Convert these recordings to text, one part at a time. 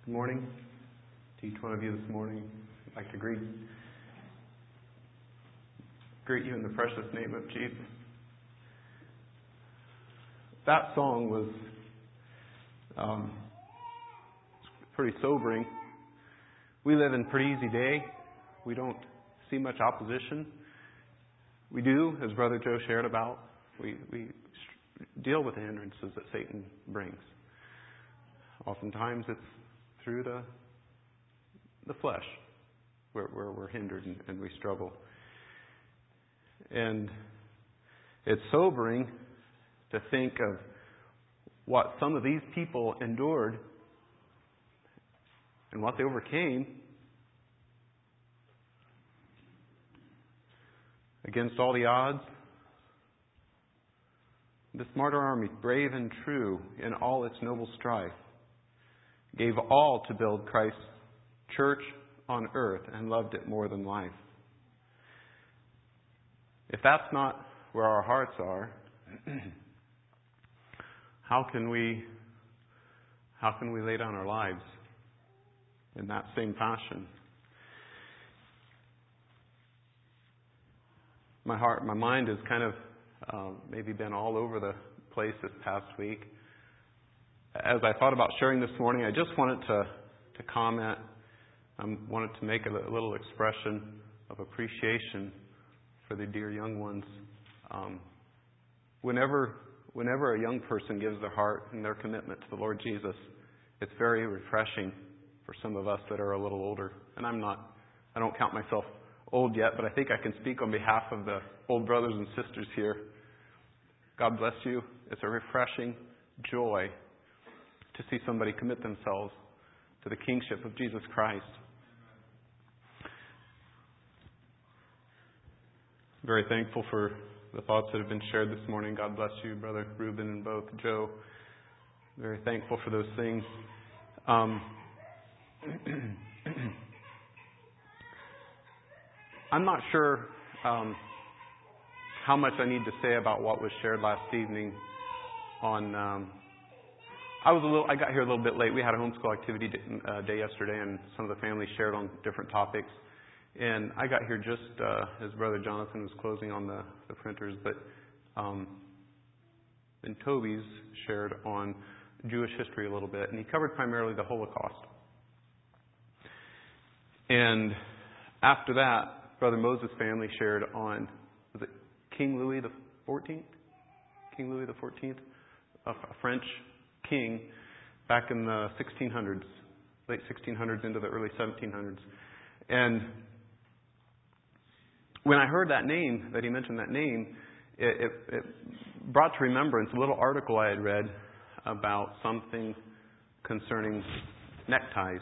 Good morning to each one of you this morning. I'd like to greet you in the precious name of Jesus. That song was pretty sobering. We live in a pretty easy day. We don't see much opposition. We do, as Brother Joe shared about, we deal with the hindrances that Satan brings. Oftentimes it's through the flesh where we're hindered and we struggle. And it's sobering to think of what some of these people endured and what they overcame against all the odds. This martyr army, brave and true in all its noble strife, gave all to build Christ's church on earth and loved it more than life. If that's not where our hearts are, how can we lay down our lives in that same fashion? My mind has kind of maybe been all over the place this past week. As I thought about sharing this morning, I just wanted to comment. I wanted to make a little expression of appreciation for the dear young ones. Whenever a young person gives their heart and their commitment to the Lord Jesus, it's very refreshing for some of us that are a little older. And I don't count myself old yet, but I think I can speak on behalf of the old brothers and sisters here. God bless you. It's a refreshing joy to see somebody commit themselves to the kingship of Jesus Christ. Very thankful for the thoughts that have been shared this morning. God bless you, Brother Reuben and both Joe. Very thankful for those things. I'm not sure how much I need to say about what was shared last evening on... I got here a little bit late. We had a homeschool activity day yesterday, and some of the family shared on different topics. And I got here just as Brother Jonathan was closing on the printers. But then Toby's shared on Jewish history a little bit, and he covered primarily the Holocaust. And after that, Brother Moses' family shared on, was it King Louis the 14th? King Louis the 14th, a French king back in the 1600s, late 1600s into the early 1700s. And when I heard that name, that he mentioned that name, it brought to remembrance a little article I had read about something concerning neckties.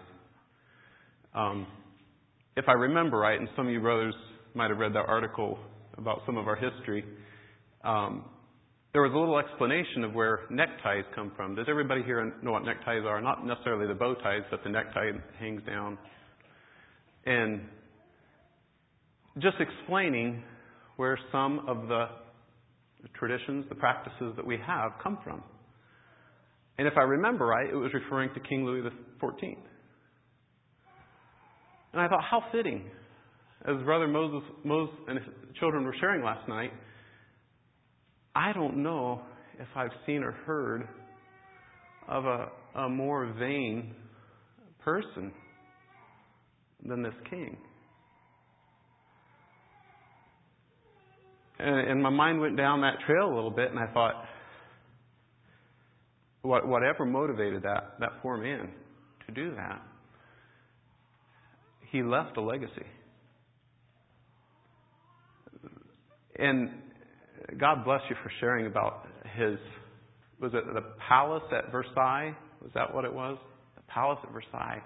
If I remember right, and some of you brothers might have read that article about some of our history, there was a little explanation of where neckties come from. Does everybody here know what neckties are? Not necessarily the bow ties, but the necktie hangs down. And just explaining where some of the traditions, the practices that we have come from. And if I remember right, it was referring to King Louis XIV. And I thought, how fitting. As Brother Moses and his children were sharing last night, I don't know if I've seen or heard of a more vain person than this king. And my mind went down that trail a little bit, and I thought, whatever motivated that poor man to do that, he left a legacy. And God bless you for sharing about was it the palace at Versailles? Was that what it was? The palace at Versailles.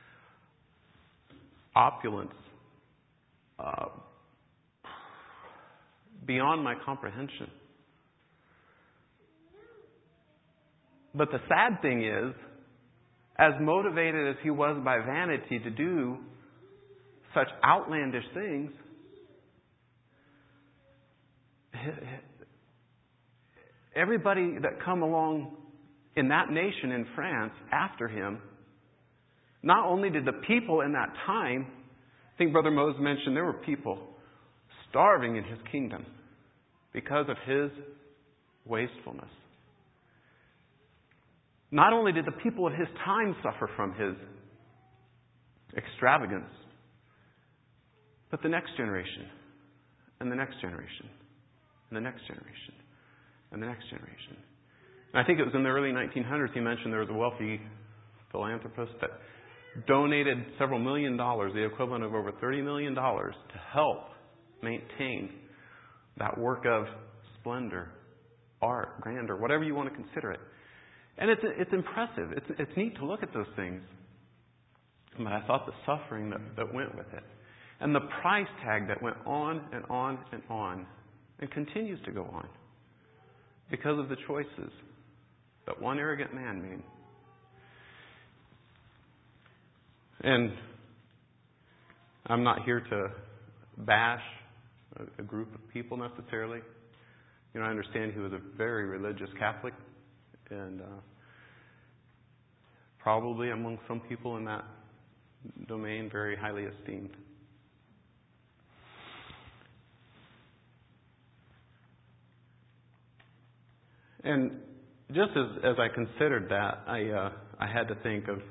Opulence. Beyond my comprehension. But the sad thing is, as motivated as he was by vanity to do such outlandish things, everybody that come along in that nation in France after him not only did the people in that time, I think Brother Moses mentioned there were people starving in his kingdom because of his wastefulness. Not only did the people of his time suffer from his extravagance, but the next generation, and the next generation, and the next generation, and the next generation. And I think it was in the early 1900s he mentioned there was a wealthy philanthropist that donated several $1 million, the equivalent of over $30 million, to help maintain that work of splendor, art, grandeur, whatever you want to consider it. And it's impressive. It's neat to look at those things. But I thought the suffering that went with it, and the price tag that went on and on and on, and continues to go on, because of the choices that one arrogant man made. And I'm not here to bash a group of people necessarily. I understand he was a very religious Catholic, and probably among some people in that domain, very highly esteemed. And just as I considered that, I had to think of,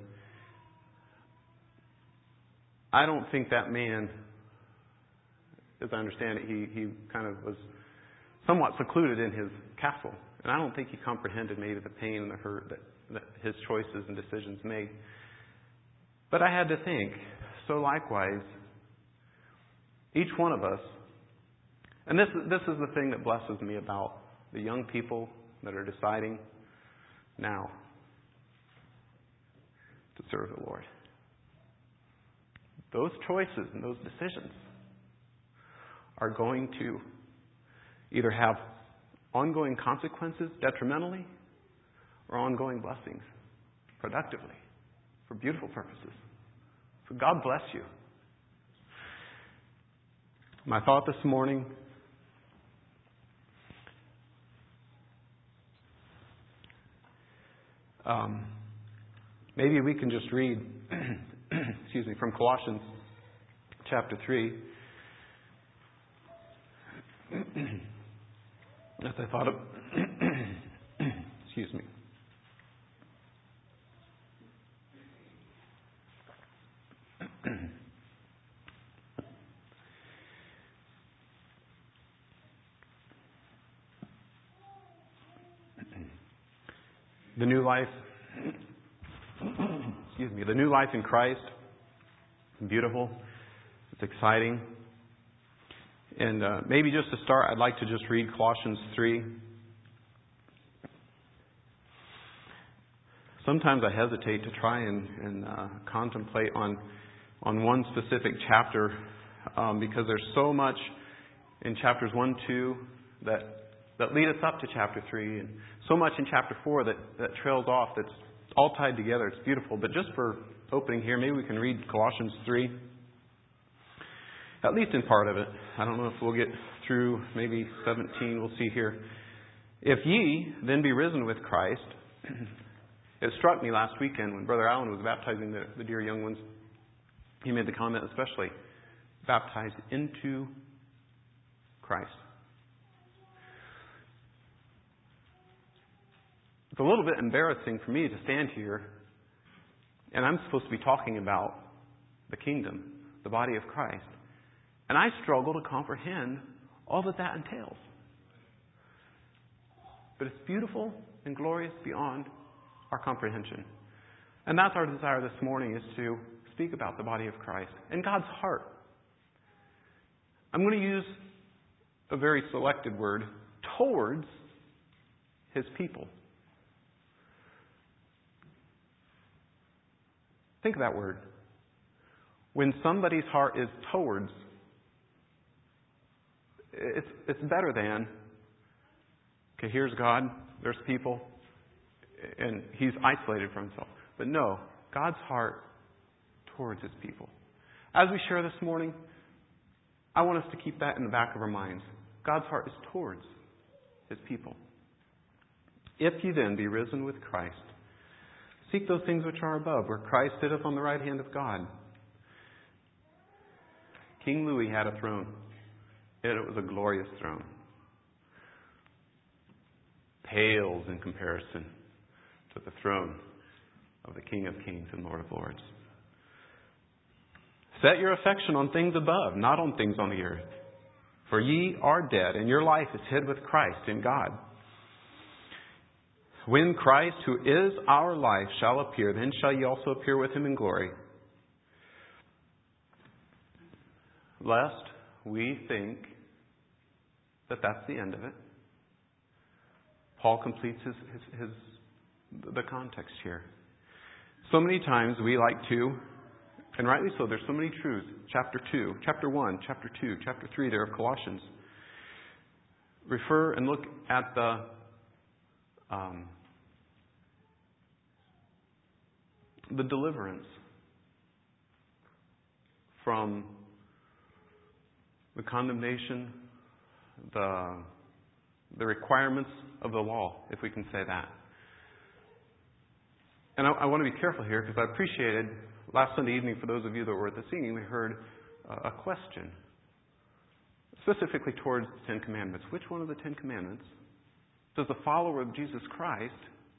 I don't think that man, as I understand it, he kind of was somewhat secluded in his castle. And I don't think he comprehended maybe the pain and the hurt that his choices and decisions made. But I had to think, so likewise, each one of us, and this is the thing that blesses me about the young people that are deciding now to serve the Lord. Those choices and those decisions are going to either have ongoing consequences detrimentally or ongoing blessings productively for beautiful purposes. So God bless you. My thought this morning, maybe we can just read from Colossians chapter 3. As I thought of, excuse me. The new life, the new life in Christ, it's beautiful, it's exciting. And maybe just to start, I'd like to just read Colossians 3. Sometimes I hesitate to try and contemplate on one specific chapter because there's so much in chapters 1, 2 that lead us up to chapter 3, and so much in chapter 4 that trails off, that's all tied together. It's beautiful. But just for opening here, maybe we can read Colossians 3. At least in part of it. I don't know if we'll get through maybe 17. We'll see here. If ye then be risen with Christ. It struck me last weekend when Brother Allen was baptizing the dear young ones. He made the comment especially, baptized into Christ. It's a little bit embarrassing for me to stand here, and I'm supposed to be talking about the kingdom, the body of Christ. And I struggle to comprehend all that entails. But it's beautiful and glorious beyond our comprehension. And that's our desire this morning, is to speak about the body of Christ and God's heart. I'm going to use a very selected word, towards His people. Think of that word. When somebody's heart is towards, it's better than, okay, here's God, there's people, and He's isolated from Himself. But no, God's heart towards His people. As we share this morning, I want us to keep that in the back of our minds. God's heart is towards His people. If you then be risen with Christ, Seek those things which are above, where Christ sitteth on the right hand of God. King Louis had a throne, and it was a glorious throne. Pales in comparison to the throne of the King of Kings and Lord of Lords. Set your affection on things above, not on things on the earth. For ye are dead, and your life is hid with Christ in God. When Christ, who is our life, shall appear, then shall ye also appear with him in glory. Lest we think that that's the end of it. Paul completes the context here. So many times we like to, and rightly so, there's so many truths. Chapter 2, chapter 1, chapter 2, chapter 3 there of Colossians. Refer and look at the deliverance from the condemnation, the requirements of the law, if we can say that. And I want to be careful here because I appreciated last Sunday evening, for those of you that were at the singing, we heard a question specifically towards the Ten Commandments. Which one of the Ten Commandments does a follower of Jesus Christ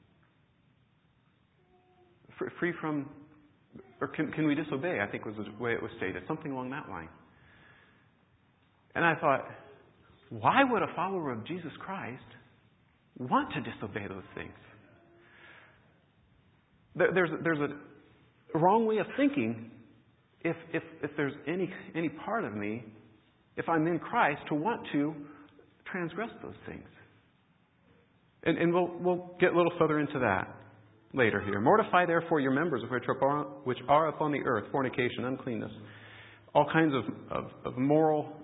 free from, or can we disobey? I think was the way it was stated, something along that line. And I thought, why would a follower of Jesus Christ want to disobey those things? There's a wrong way of thinking if there's any part of me, if I'm in Christ, to want to transgress those things. And we'll get a little further into that later here. Mortify therefore your members which are upon the earth, fornication, uncleanness, all kinds of moral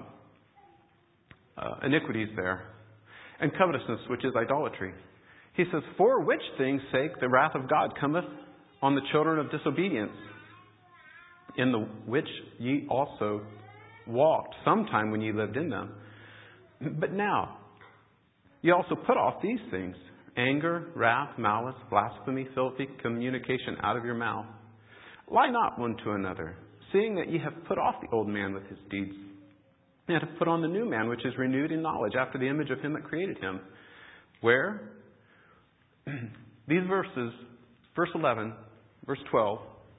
iniquities there, and covetousness, which is idolatry. He says, for which things' sake the wrath of God cometh on the children of disobedience, in the which ye also walked sometime when ye lived in them. But now ye also put off these things: anger, wrath, malice, blasphemy, filthy communication out of your mouth. Lie not one to another, seeing that ye have put off the old man with his deeds, and have put on the new man, which is renewed in knowledge after the image of him that created him. Where? These verses, verse 11, verse 12,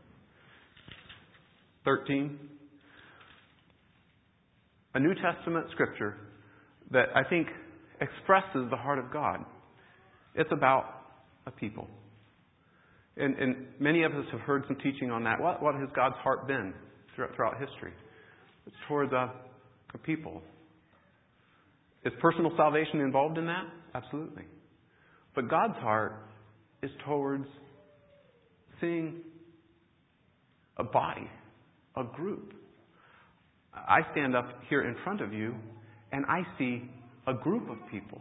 13, a New Testament scripture that I think expresses the heart of God. It's about a people. And many of us have heard some teaching on that. What has God's heart been throughout history? It's towards a people. Is personal salvation involved in that? Absolutely. But God's heart is towards seeing a body, a group. I stand up here in front of you and I see a group of people.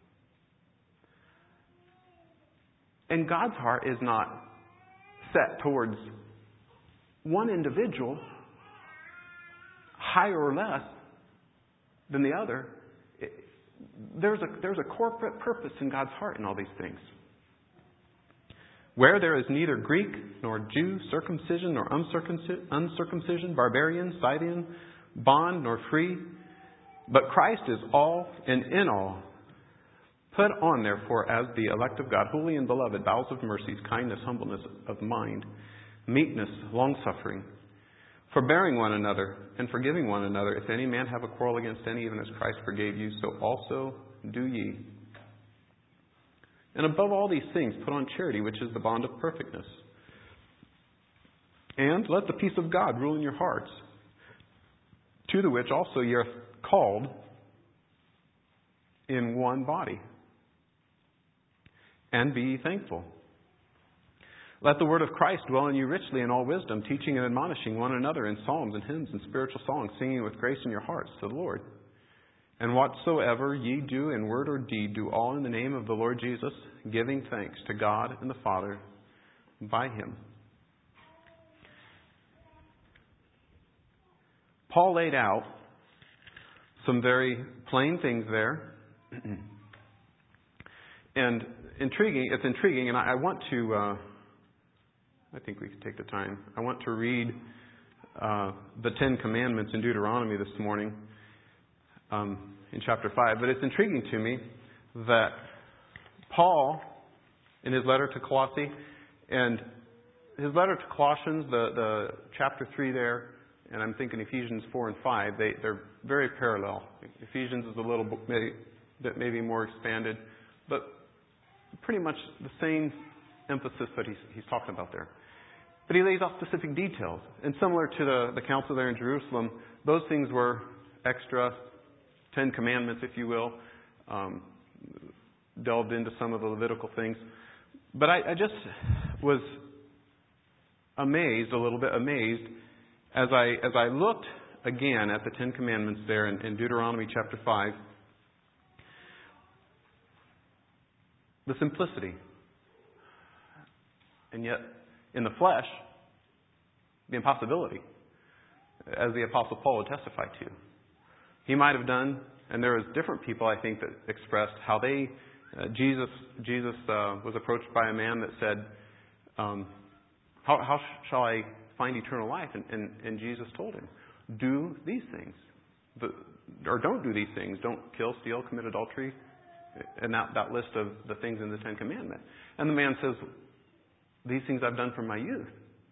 And God's heart is not set towards one individual higher or less than the other. There's a corporate purpose in God's heart in all these things. Where there is neither Greek nor Jew, circumcision nor uncircumcision, barbarian, Scythian, bond nor free, but Christ is all and in all. Put on, therefore, as the elect of God, holy and beloved, bowels of mercies, kindness, humbleness of mind, meekness, long-suffering, forbearing one another, and forgiving one another. If any man have a quarrel against any, even as Christ forgave you, so also do ye. And above all these things, put on charity, which is the bond of perfectness. And let the peace of God rule in your hearts, to the which also ye are called in one body. And be ye thankful. Let the word of Christ dwell in you richly in all wisdom, teaching and admonishing one another in psalms and hymns and spiritual songs, singing with grace in your hearts to the Lord. And whatsoever ye do in word or deed, do all in the name of the Lord Jesus, giving thanks to God and the Father by Him. Paul laid out some very plain things there. And it's intriguing, and I want to I think we could take the time. I want to read the Ten Commandments in Deuteronomy this morning in chapter 5. But it's intriguing to me that Paul, in his letter to Colossae, and his letter to Colossians, the chapter 3 there, and I'm thinking Ephesians 4 and 5, they're very parallel. Ephesians is a little bit maybe more expanded, but pretty much the same emphasis that he's talking about there. But he lays out specific details. And similar to the council there in Jerusalem, those things were extra 10 commandments, if you will, delved into some of the Levitical things. But I just was a little bit amazed, as I looked again at the Ten Commandments there in Deuteronomy chapter 5, the simplicity. And yet, in the flesh, the impossibility, as the Apostle Paul would testify to. He might have done, and there was different people, I think, that expressed how Jesus was approached by a man that said, how shall I find eternal life? And Jesus told him, do these things. Or don't do these things. Don't kill, steal, commit adultery. And that list of the things in the Ten Commandments. And the man says, these things I've done from my youth.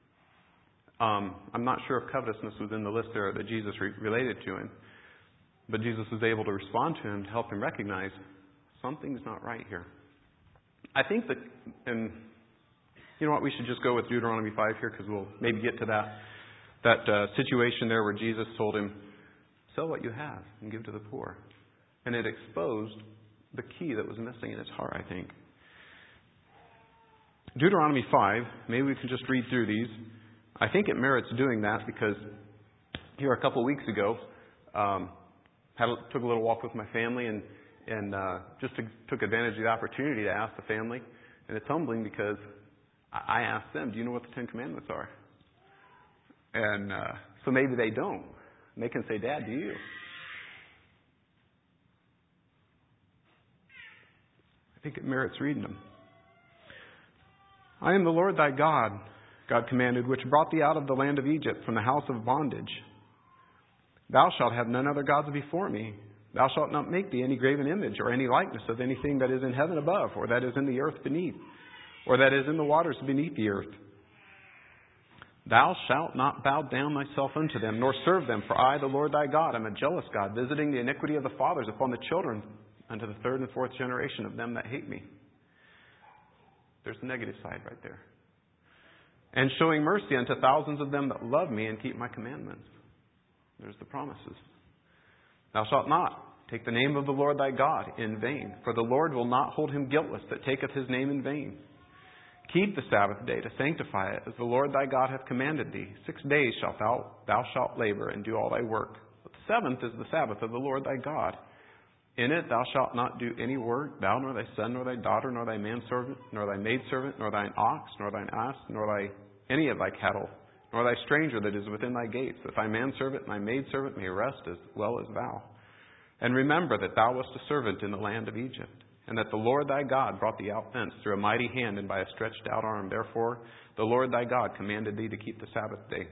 I'm not sure if covetousness was in the list there that Jesus related to him. But Jesus was able to respond to him to help him recognize something's not right here. I think that, and you know what, we should just go with Deuteronomy 5 here because we'll maybe get to that situation there where Jesus told him, sell what you have and give to the poor. And it exposed the key that was missing in his heart, I think. Deuteronomy 5, maybe we can just read through these. I think it merits doing that because here a couple of weeks ago, took a little walk with my family and just took advantage of the opportunity to ask the family. And it's humbling because I asked them, do you know what the Ten Commandments are? And so maybe they don't. And they can say, Dad, do you? I think it merits reading them. I am the Lord thy God, God commanded, which brought thee out of the land of Egypt from the house of bondage. Thou shalt have none other gods before me. Thou shalt not make thee any graven image or any likeness of anything that is in heaven above, or that is in the earth beneath, or that is in the waters beneath the earth. Thou shalt not bow down thyself unto them, nor serve them, for I, the Lord thy God, am a jealous God, visiting the iniquity of the fathers upon the children, unto the third and fourth generation of them that hate me. There's the negative side right there. And showing mercy unto thousands of them that love me and keep my commandments. There's the promises. Thou shalt not take the name of the Lord thy God in vain, for the Lord will not hold him guiltless that taketh his name in vain. Keep the Sabbath day to sanctify it, as the Lord thy God hath commanded thee. 6 days thou shalt labor and do all thy work. But the seventh is the Sabbath of the Lord thy God. In it thou shalt not do any work, thou nor thy son, nor thy daughter, nor thy manservant, nor thy maidservant, nor thine ox, nor thine ass, nor any of thy cattle, nor thy stranger that is within thy gates, that thy manservant and thy maidservant may rest as well as thou. And remember that thou wast a servant in the land of Egypt, and that the Lord thy God brought thee out thence through a mighty hand and by a stretched out arm. Therefore the Lord thy God commanded thee to keep the Sabbath day.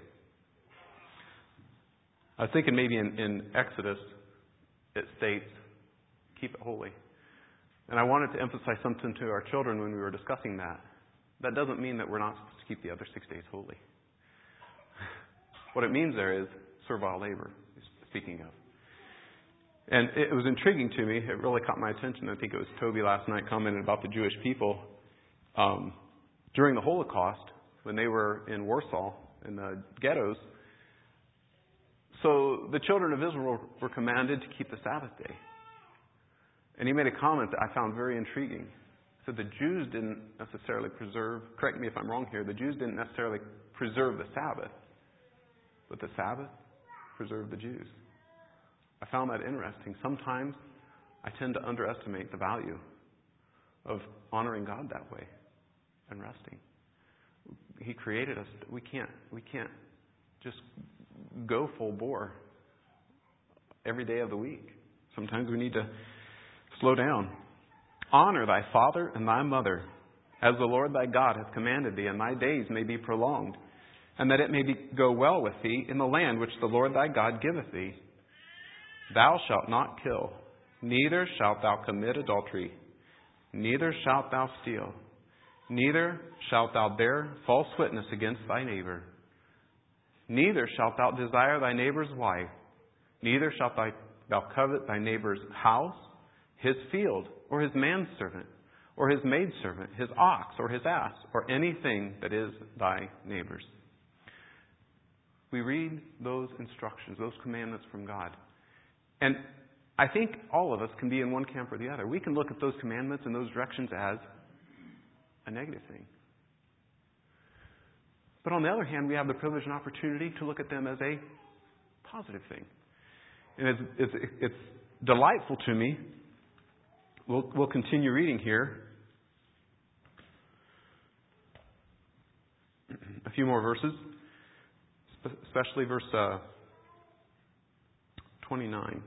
I was thinking maybe in Exodus it states, keep it holy. And I wanted to emphasize something to our children when we were discussing that. That doesn't mean that we're not supposed to keep the other 6 days holy. What it means there is servile labor, speaking of. And it was intriguing to me. It really caught my attention. I think it was Toby last night commented about the Jewish people. During the Holocaust, when they were in Warsaw, in the ghettos, so the children of Israel were commanded to keep the Sabbath day. And he made a comment that I found very intriguing. He said the Jews didn't necessarily preserve, correct me if I'm wrong here, the Jews didn't necessarily preserve the Sabbath, but the Sabbath preserved the Jews. I found that interesting. Sometimes I tend to underestimate the value of honoring God that way and resting. He created us. We can't just go full bore every day of the week. Sometimes we need to slow down. Honor thy father and thy mother, as the Lord thy God hath commanded thee, and thy days may be prolonged, and that it may go well with thee in the land which the Lord thy God giveth thee. Thou shalt not kill, neither shalt thou commit adultery, neither shalt thou steal, neither shalt thou bear false witness against thy neighbor, neither shalt thou desire thy neighbor's wife, neither shalt thou covet thy neighbor's house, his field, or his manservant, or his maidservant, his ox, or his ass, or anything that is thy neighbor's. We read those instructions, those commandments from God. And I think all of us can be in one camp or the other. We can look at those commandments and those directions as a negative thing. But on the other hand, we have the privilege and opportunity to look at them as a positive thing. And it's delightful to me. We'll continue reading here. A few more verses, especially verse 29.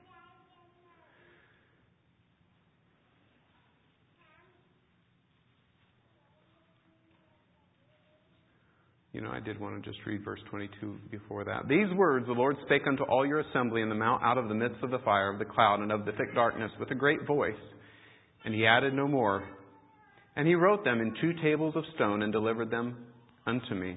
I did want to just read verse 22 before that. These words the Lord spake unto all your assembly in the mount out of the midst of the fire, of the cloud, and of the thick darkness with a great voice. And he added no more. And he wrote them in 2 tables of stone and delivered them unto me.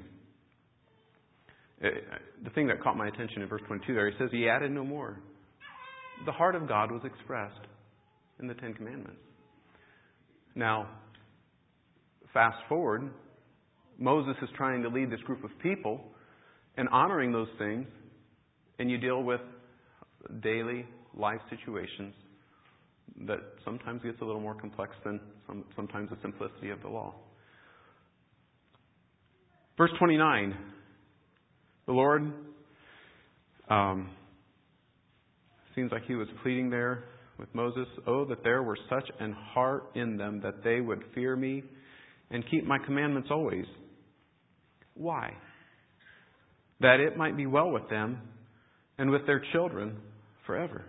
The thing that caught my attention in verse 22 there, he says he added no more. The heart of God was expressed in the 10 Commandments. Now, fast forward, Moses is trying to lead this group of people and honoring those things, and you deal with daily life situations that sometimes gets a little more complex than sometimes the simplicity of the law. Verse 29, the Lord seems like he was pleading there with Moses, "Oh, that there were such an heart in them that they would fear me and keep my commandments always." Why? That it might be well with them and with their children forever.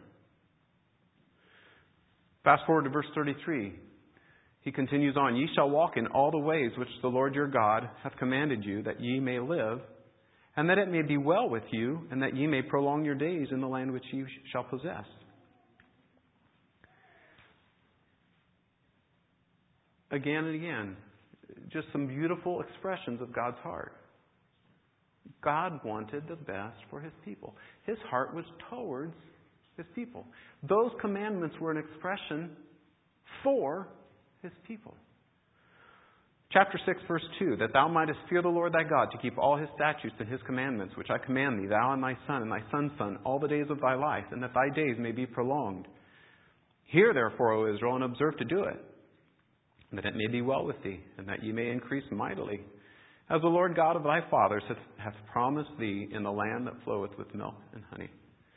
Fast forward to verse 33. He continues on, "Ye shall walk in all the ways which the Lord your God hath commanded you, that ye may live, and that it may be well with you, and that ye may prolong your days in the land which ye shall possess." Again and again, just some beautiful expressions of God's heart. God wanted the best for His people. His heart was towards His people. Those commandments were an expression for His people. Chapter 6, verse 2, "That thou mightest fear the Lord thy God, to keep all His statutes and His commandments, which I command thee, thou and thy son and thy son's son, all the days of thy life, and that thy days may be prolonged. Hear therefore, O Israel, and observe to do it, that it may be well with thee, and that ye may increase mightily, as the Lord God of thy fathers hath promised thee in the land that floweth with milk and honey."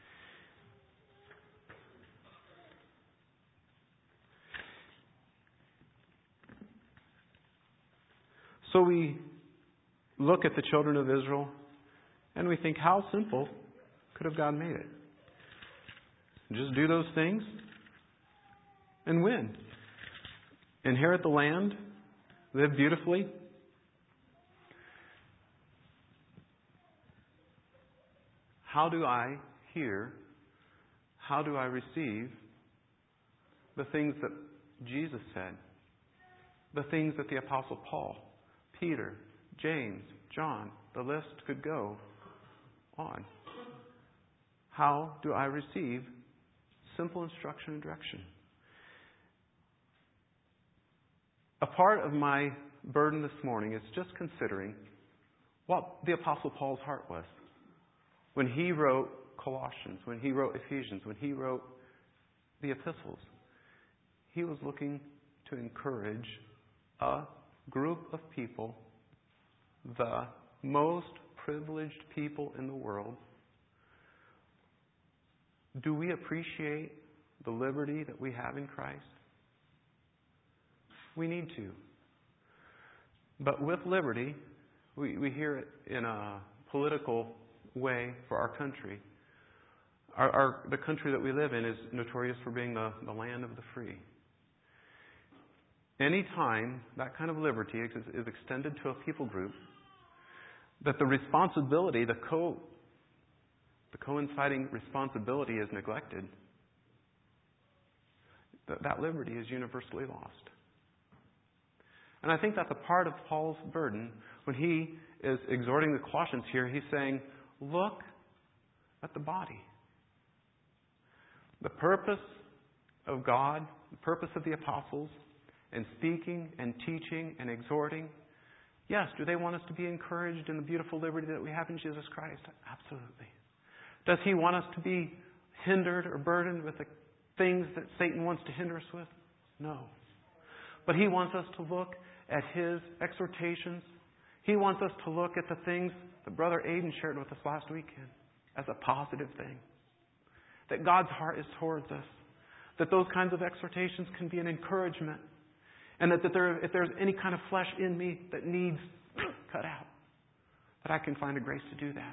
So we look at the children of Israel and we think, how simple could have God made it? Just do those things and win. Inherit the land, live beautifully. How do I hear? How do I receive the things that Jesus said? The things that the Apostle Paul, Peter, James, John, the list could go on. How do I receive simple instruction and direction? A part of my burden this morning is just considering what the Apostle Paul's heart was when he wrote Colossians, when he wrote Ephesians, when he wrote the epistles. He was looking to encourage a group of people, the most privileged people in the world. Do we appreciate the liberty that we have in Christ? We need to. But with liberty, we hear it in a political way for our country. The country that we live in is notorious for being the land of the free. anytime that kind of liberty is extended to a people group, that the responsibility, the coinciding responsibility is neglected, that liberty is universally lost. And I think that's a part of Paul's burden when he is exhorting the Colossians here. He's saying, look at the body. The purpose of God, the purpose of the apostles, in speaking and teaching and exhorting, yes, do they want us to be encouraged in the beautiful liberty that we have in Jesus Christ? Absolutely. Does He want us to be hindered or burdened with the things that Satan wants to hinder us with? No. But He wants us to look at His exhortations. He wants us to look at the things that Brother Aiden shared with us last weekend as a positive thing. That God's heart is towards us. That those kinds of exhortations can be an encouragement. And that if there's any kind of flesh in me that needs cut out, that I can find a grace to do that.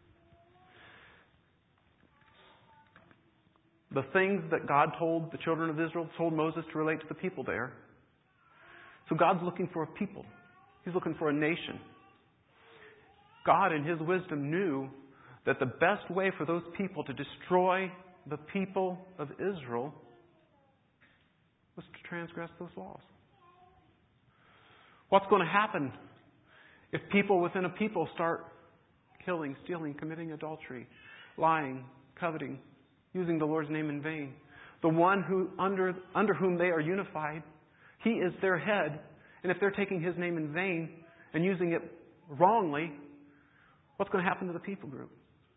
The things that God told the children of Israel, told Moses to relate to the people there. So God's looking for a people. He's looking for a nation. God, in His wisdom, knew that the best way for those people to destroy the people of Israel was to transgress those laws. What's going to happen if people within a people start killing, stealing, committing adultery, lying, coveting, using the Lord's name in vain? The one who under whom they are unified, He is their head. And if they're taking His name in vain and using it wrongly, what's going to happen to the people group?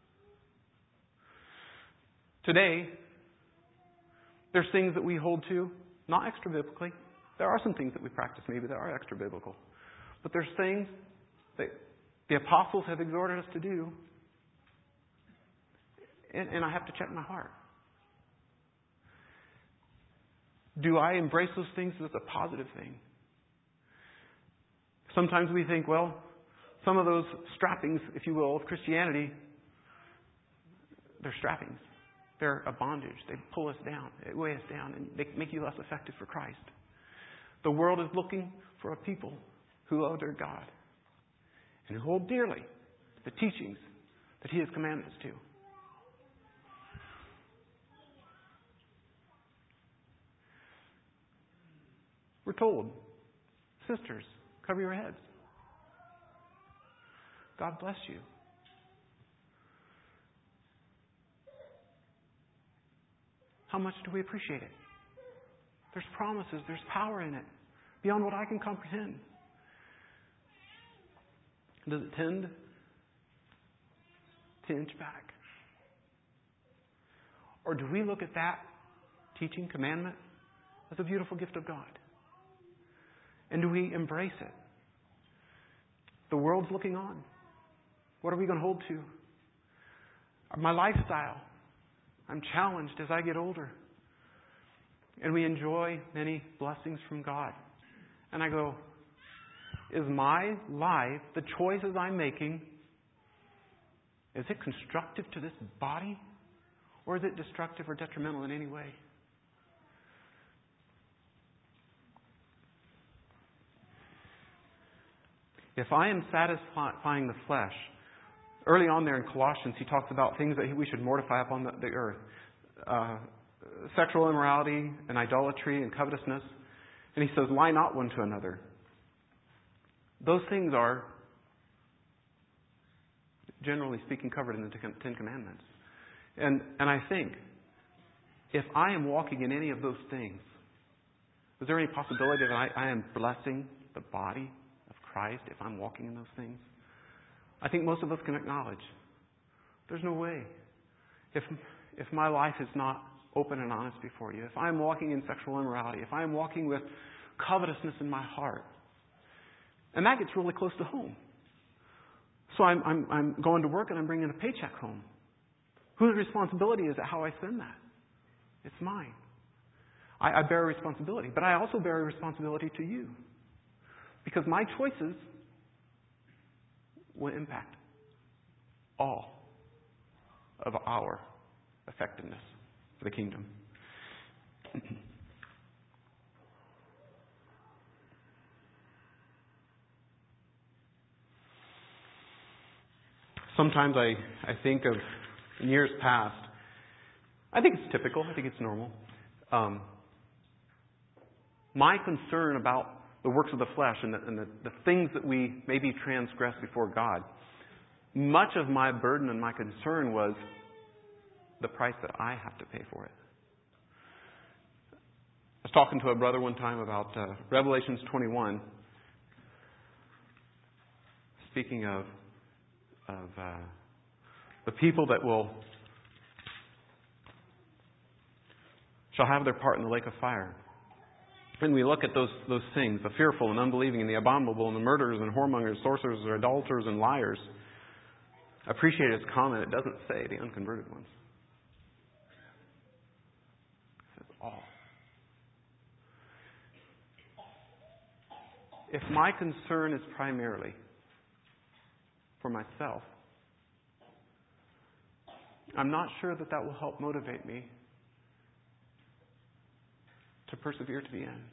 Today, there's things that we hold to, not extra biblically. There are some things that we practice maybe that are extra biblical. But there's things that the apostles have exhorted us to do. And I have to check my heart. Do I embrace those things as a positive thing? Sometimes we think, well, some of those strappings, if you will, of Christianity, they're strappings. They're a bondage. They pull us down. They weigh us down and they make you less effective for Christ. The world is looking for a people who love their God and who hold dearly the teachings that He has commanded us to. We're told, sisters, cover your heads. God bless you. How much do we appreciate it? There's promises, there's power in it, beyond what I can comprehend. Does it tend to inch back? Or do we look at that teaching, commandment, as a beautiful gift of God? And do we embrace it? The world's looking on. What are we going to hold to? My lifestyle. I'm challenged as I get older. And we enjoy many blessings from God. And I go, is my life, the choices I'm making, is it constructive to this body? Or is it destructive or detrimental in any way? If I am satisfying the flesh, early on there in Colossians, he talks about things that we should mortify upon the earth. Sexual immorality and idolatry and covetousness. And he says, lie not one to another. Those things are, generally speaking, covered in the Ten Commandments. And I think, if I am walking in any of those things, is there any possibility that I am blessing the body of Christ if I'm walking in those things? I think most of us can acknowledge there's no way. If my life is not open and honest before you, if I'm walking in sexual immorality, if I'm walking with covetousness in my heart, and that gets really close to home. So I'm going to work and I'm bringing a paycheck home. Whose responsibility is it how I spend that? It's mine. I bear a responsibility, but I also bear a responsibility to you. Because my choices will impact all of our effectiveness for the kingdom. Sometimes I think of in years past, I think it's typical, I think it's normal. My concern about the works of the flesh and the things that we maybe transgress before God, much of my burden and my concern was the price that I have to pay for it. I was talking to a brother one time about Revelations 21, speaking of the people that shall have their part in the lake of fire. And we look at those things, the fearful and unbelieving and the abominable and the murderers and whoremongers, sorcerers and adulterers and liars. I appreciate his comment. It doesn't say the unconverted ones. It says all. If my concern is primarily for myself, I'm not sure that will help motivate me to persevere to the end.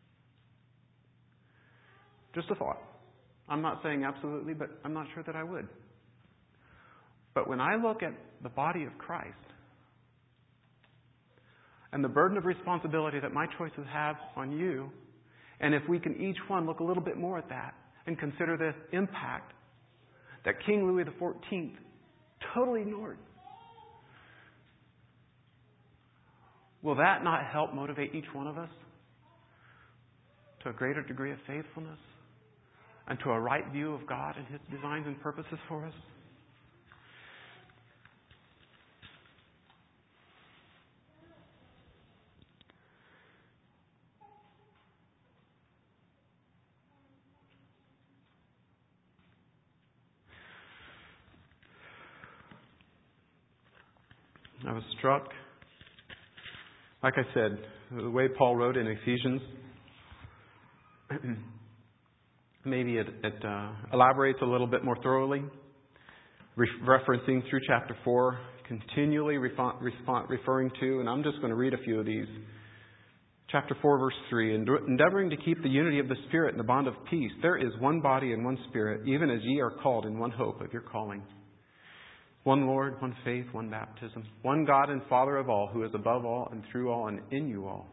Just a thought. I'm not saying absolutely, but I'm not sure that I would. But when I look at the body of Christ and the burden of responsibility that my choices have on you, and if we can each one look a little bit more at that and consider the impact that King Louis XIV totally ignored, will that not help motivate each one of us to a greater degree of faithfulness and to a right view of God and His designs and purposes for us? I was struck, like I said, the way Paul wrote in Ephesians. Maybe it elaborates a little bit more thoroughly, referencing through chapter 4, continually referring to, and I'm just going to read a few of these. Chapter 4, verse 3, endeavoring to keep the unity of the Spirit in the bond of peace. There is one body and one Spirit, even as ye are called in one hope of your calling. One Lord, one faith, one baptism. One God and Father of all, who is above all and through all and in you all.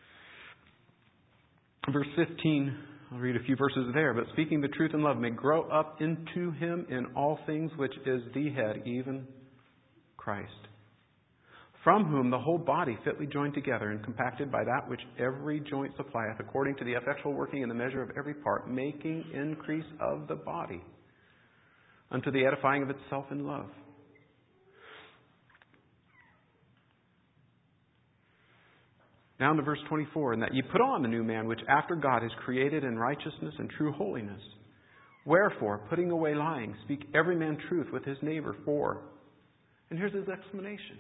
Verse 15, I'll read a few verses there. But speaking the truth in love may grow up into Him in all things, which is the head, even Christ. From whom the whole body fitly joined together and compacted by that which every joint supplieth, according to the effectual working in the measure of every part, making increase of the body unto the edifying of itself in love. Down to verse 24, and that ye put on the new man, which after God is created in righteousness and true holiness. Wherefore, putting away lying, speak every man truth with his neighbor, for. And here's his explanation.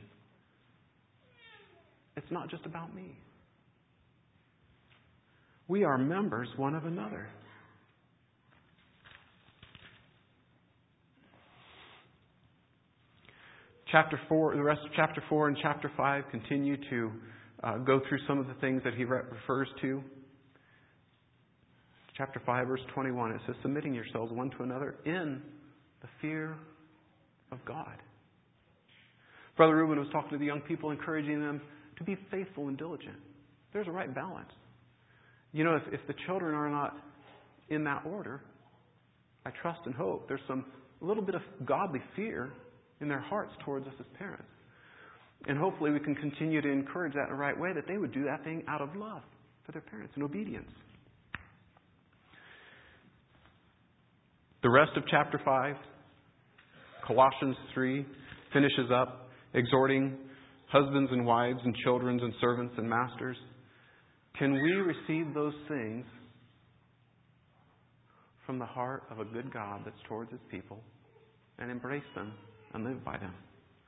It's not just about me. We are members one of another. Chapter 4, the rest of chapter 4 and chapter 5 continue to go through some of the things that he refers to. Chapter 5, verse 21, it says, submitting yourselves one to another in the fear of God. Brother Reuben was talking to the young people, encouraging them to be faithful and diligent. There's a right balance. You know, if the children are not in that order, I trust and hope there's a little bit of godly fear in their hearts towards us as parents. And hopefully we can continue to encourage that in the right way, that they would do that thing out of love for their parents and obedience. The rest of chapter 5, Colossians 3, finishes up exhorting husbands and wives and children and servants and masters. Can we receive those things from the heart of a good God that's towards His people and embrace them and live by them?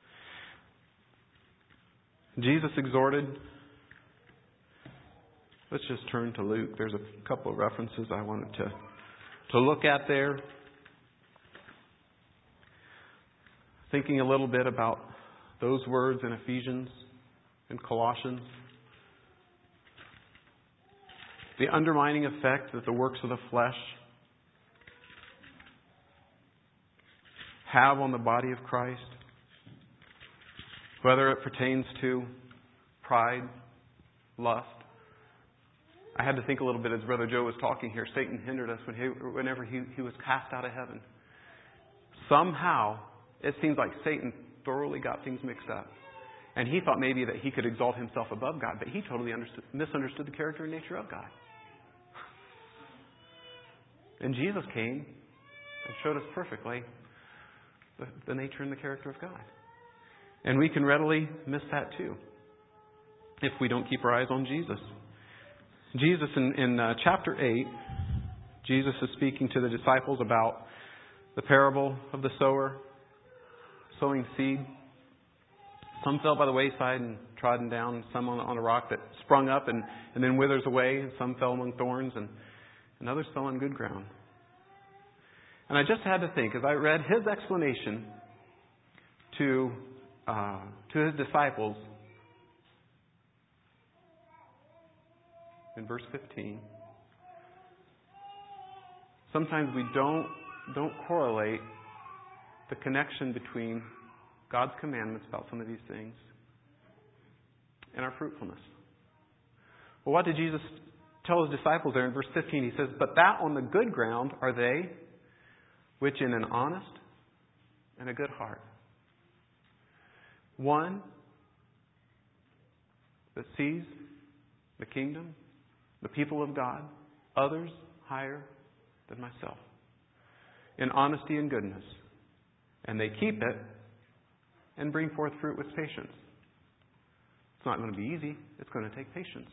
Jesus exhorted. Let's just turn to Luke. There's a couple of references I wanted to look at there. Thinking a little bit about those words in Ephesians and Colossians. The undermining effect that the works of the flesh have on the body of Christ, whether it pertains to pride, lust. I had to think a little bit as Brother Joe was talking here. Satan hindered us whenever he was cast out of heaven. Somehow, it seems like Satan thoroughly got things mixed up. And he thought maybe that he could exalt himself above God, but he totally misunderstood the character and nature of God. And Jesus came and showed us perfectly the nature and the character of God. And we can readily miss that too if we don't keep our eyes on Jesus. Jesus in chapter 8, Jesus is speaking to the disciples about the parable of the sower sowing seed. Some fell by the wayside and trodden down, some on a rock that sprung up and then withers away, and some fell among thorns, and others fell on good ground. And I just had to think, as I read his explanation to his disciples in verse 15, sometimes we don't correlate the connection between God's commandments about some of these things and our fruitfulness. Well, what did Jesus tell his disciples there in verse 15? He says, "But that on the good ground are they which in an honest and a good heart." One that sees the kingdom, the people of God, others higher than myself, in honesty and goodness. And they keep it and bring forth fruit with patience. It's not going to be easy. It's going to take patience.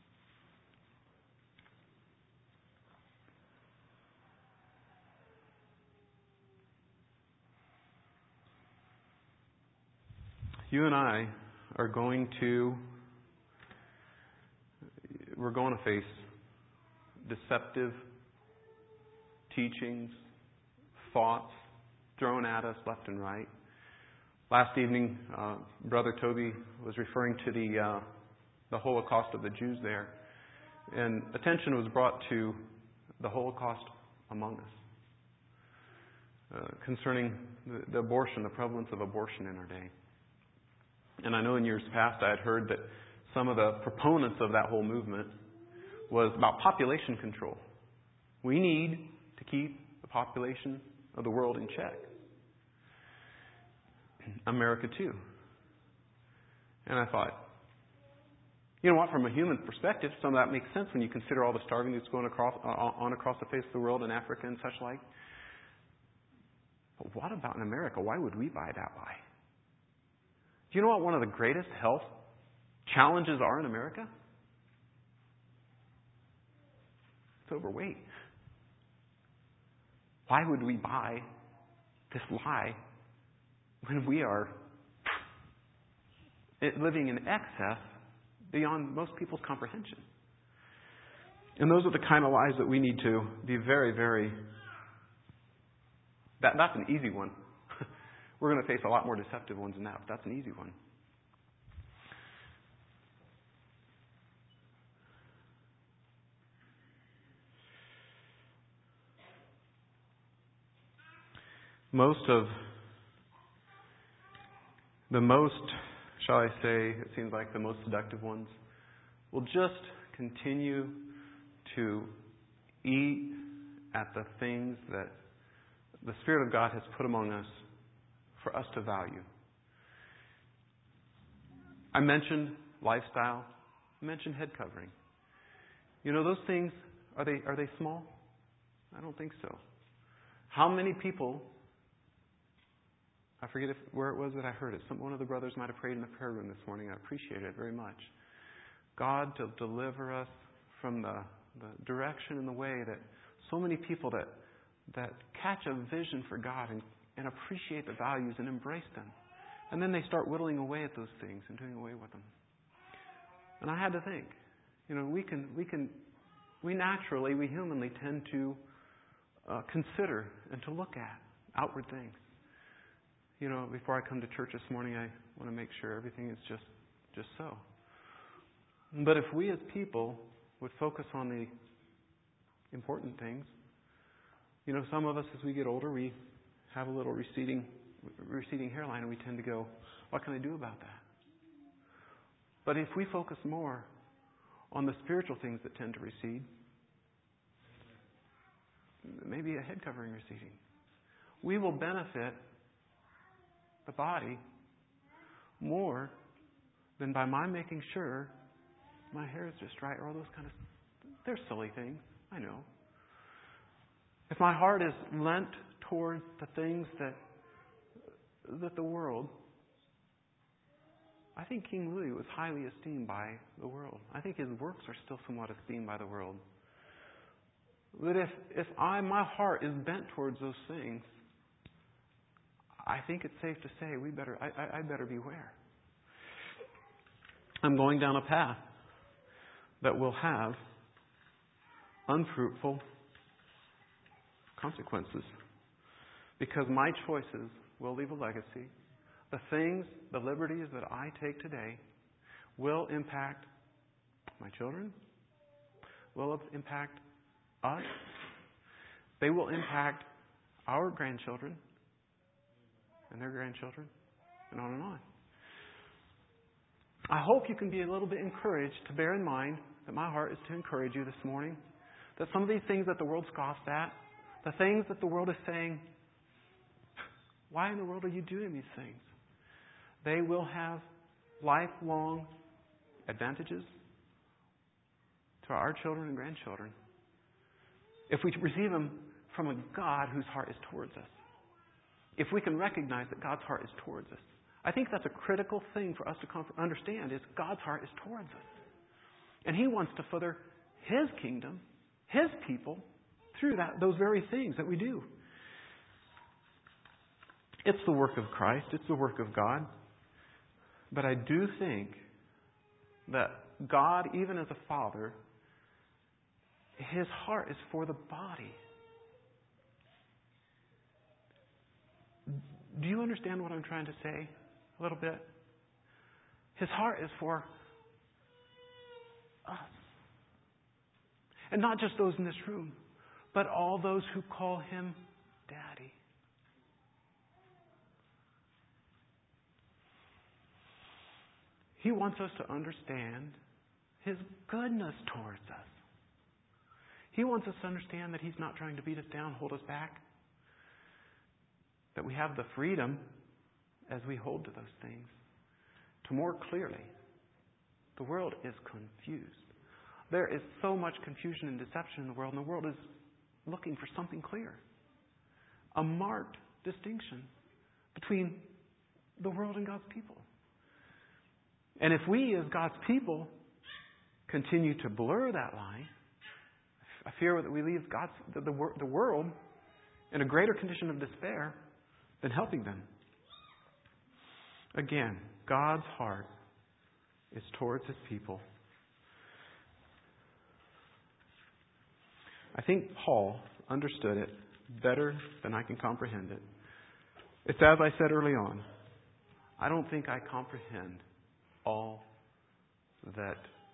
You and I are going to face deceptive teachings, thoughts thrown at us left and right. Last evening, Brother Toby was referring to the Holocaust of the Jews there, and attention was brought to the Holocaust among us concerning the abortion, the prevalence of abortion in our day. And I know in years past I had heard that some of the proponents of that whole movement was about population control. We need to keep the population of the world in check. America too. And I thought, you know what, from a human perspective, some of that makes sense when you consider all the starving that's going across the face of the world in Africa and such like. But what about in America? Why would we buy that lie? Do you know what one of the greatest health challenges are in America? It's overweight. Why would we buy this lie when we are living in excess beyond most people's comprehension? And those are the kind of lies that we need to be very, very... That's an easy one. We're going to face a lot more deceptive ones than that, but that's an easy one. Shall I say, it seems like the most seductive ones, will just continue to eat at the things that the Spirit of God has put among us for us to value. I mentioned lifestyle. I mentioned head covering. You know, those things, are they small? I don't think so. How many people, I forget where it was that I heard it. One of the brothers might have prayed in the prayer room this morning. I appreciate it very much. God to deliver us from the direction and the way that so many people that catch a vision for God and appreciate the values and embrace them. And then they start whittling away at those things and doing away with them. And I had to think, you know, we humanly tend to consider and to look at outward things. You know, before I come to church this morning, I want to make sure everything is just so. But if we as people would focus on the important things, you know, some of us as we get older, we have a little receding hairline, and we tend to go, what can I do about that? But if we focus more on the spiritual things that tend to recede, maybe a head covering receding, we will benefit the body more than by my making sure my hair is just right, or all those kind of, they're silly things, I know. If my heart is lent towards the things that the world, I think King Louis was highly esteemed by the world. I think his works are still somewhat esteemed by the world. But if my heart is bent towards those things, I think it's safe to say I better beware. I'm going down a path that will have unfruitful consequences, because my choices will leave a legacy. The things, the liberties that I take today will impact my children, will impact us. They will impact our grandchildren and their grandchildren, and on and on. I hope you can be a little bit encouraged to bear in mind that my heart is to encourage you this morning, that some of these things that the world scoffs at, the things that the world is saying, why in the world are you doing these things? They will have lifelong advantages to our children and grandchildren if we receive them from a God whose heart is towards us. If we can recognize that God's heart is towards us. I think that's a critical thing for us to understand, is God's heart is towards us. And He wants to further His kingdom, His people, through those very things that we do. It's the work of Christ. It's the work of God. But I do think that God, even as a Father, His heart is for the body. Do you understand what I'm trying to say a little bit? His heart is for us. And not just those in this room, but all those who call Him Daddy. He wants us to understand His goodness towards us. He wants us to understand that He's not trying to beat us down, hold us back. That we have the freedom, as we hold to those things, to more clearly. The world is confused. There is so much confusion and deception in the world, and the world is looking for something clear. A marked distinction between the world and God's people. And if we, as God's people, continue to blur that line, I fear that we leave the world in a greater condition of despair than helping them. Again, God's heart is towards His people. I think Paul understood it better than I can comprehend it. It's as I said early on. I don't think I comprehend all that,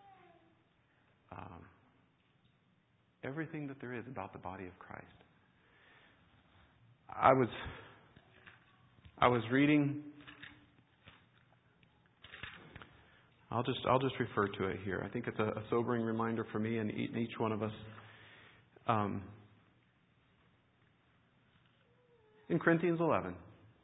everything that there is about the body of Christ. I was reading. I'll just refer to it here. I think it's a sobering reminder for me and each one of us. In Corinthians 11.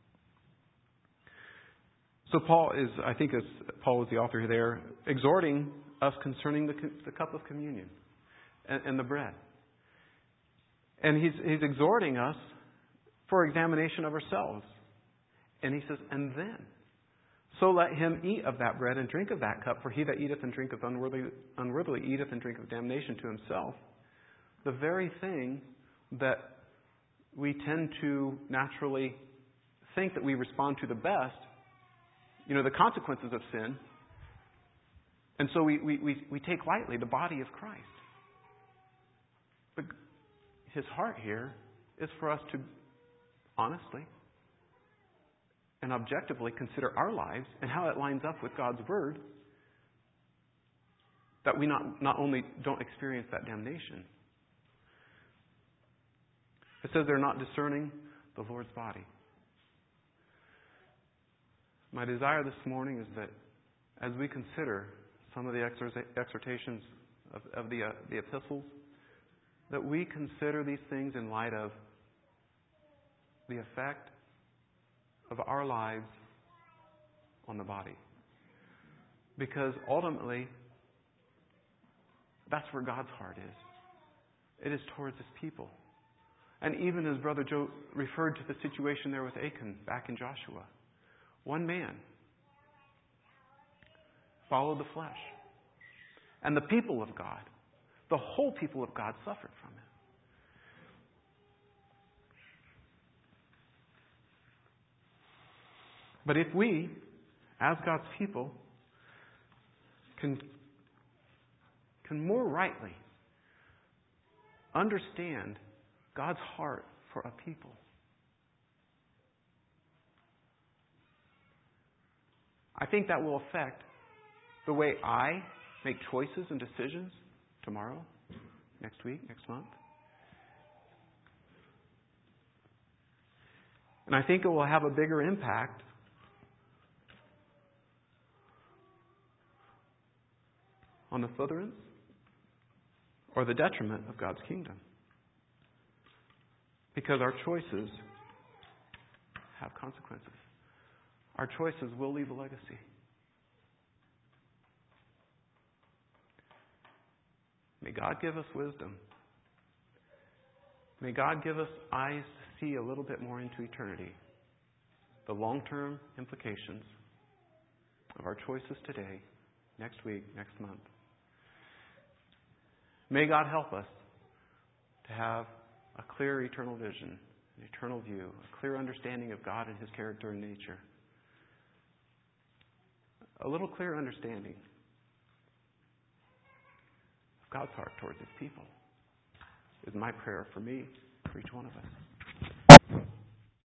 So Paul was the author there, exhorting us concerning the cup of communion and the bread. And he's exhorting us for examination of ourselves. And he says, and then, so let him eat of that bread and drink of that cup, for he that eateth and drinketh unworthily eateth and drinketh damnation to himself. The very thing that we tend to naturally think that we respond to the best, the consequences of sin. And so we take lightly the body of Christ. But His heart here is for us to honestly and objectively consider our lives and how it lines up with God's Word, that we not only don't experience that damnation. It says they're not discerning the Lord's body. My desire this morning is that as we consider some of the exhortations of the epistles, that we consider these things in light of the effect of our lives on the body. Because ultimately, that's where God's heart is. It is towards His people. And even as Brother Joe referred to the situation there with Achan back in Joshua, one man followed the flesh. And the people of God, the whole people of God, suffered from it. But if we, as God's people, can more rightly understand God's heart for a people, I think that will affect the way I make choices and decisions tomorrow, next week, next month. And I think it will have a bigger impact on the furtherance or the detriment of God's kingdom. Because our choices have consequences. Our choices will leave a legacy. May God give us wisdom. May God give us eyes to see a little bit more into eternity. The long-term implications of our choices today, next week, next month. May God help us to have a clear eternal vision, an eternal view, a clear understanding of God and His character and nature. A little clear understanding of God's heart towards His people is my prayer for me, for each one of us.